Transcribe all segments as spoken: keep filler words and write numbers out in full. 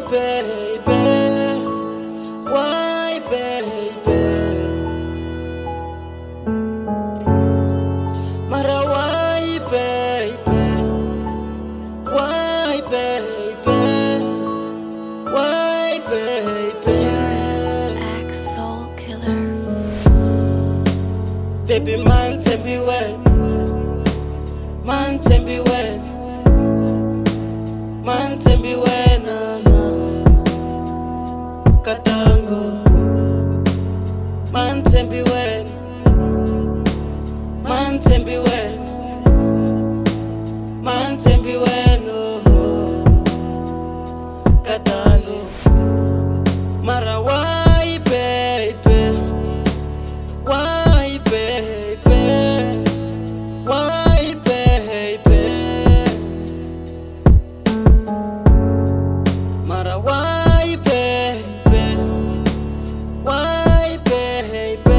baby? Why, baby? Mara, why, baby? Why, baby? Why, baby? X Soul Killer. Baby, man, tell me when. Man, tell me when. Man, tell me when. Katango. Man, tell me when. Man, tell me when. Man, tell me when. Katalo. Mara, why, baby? Why, baby? Why, baby? Mara, why, baby? Why, baby?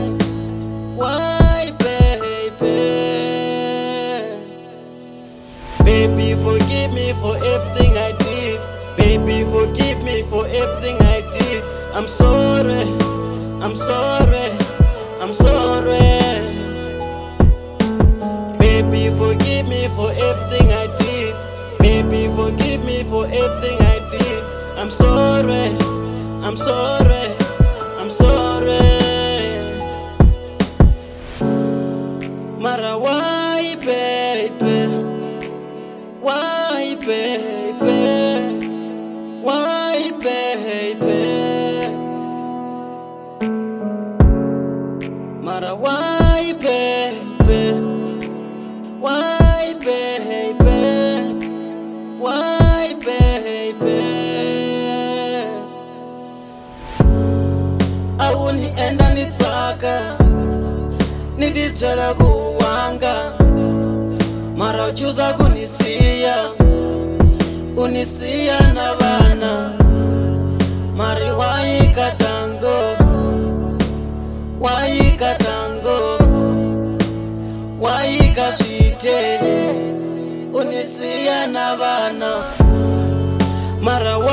Why, baby? Baby, forgive me for everything I did. Baby, forgive me for everything I did. I'm sorry, I'm sorry, I'm sorry. Baby, forgive me for everything I did. Baby, forgive me for everything I did. I'm sorry, I'm sorry, I'm sorry. Mara, why, baby? Why, baby? Why, baby? Mara, why, baby? Why, baby? Why, baby? Awuni enda nitaka nidijala kuwanga. Mara uchuza kunisia, unisia na bana. Mari wai katango, wai katango, wai kashite, unisia na bana. Mara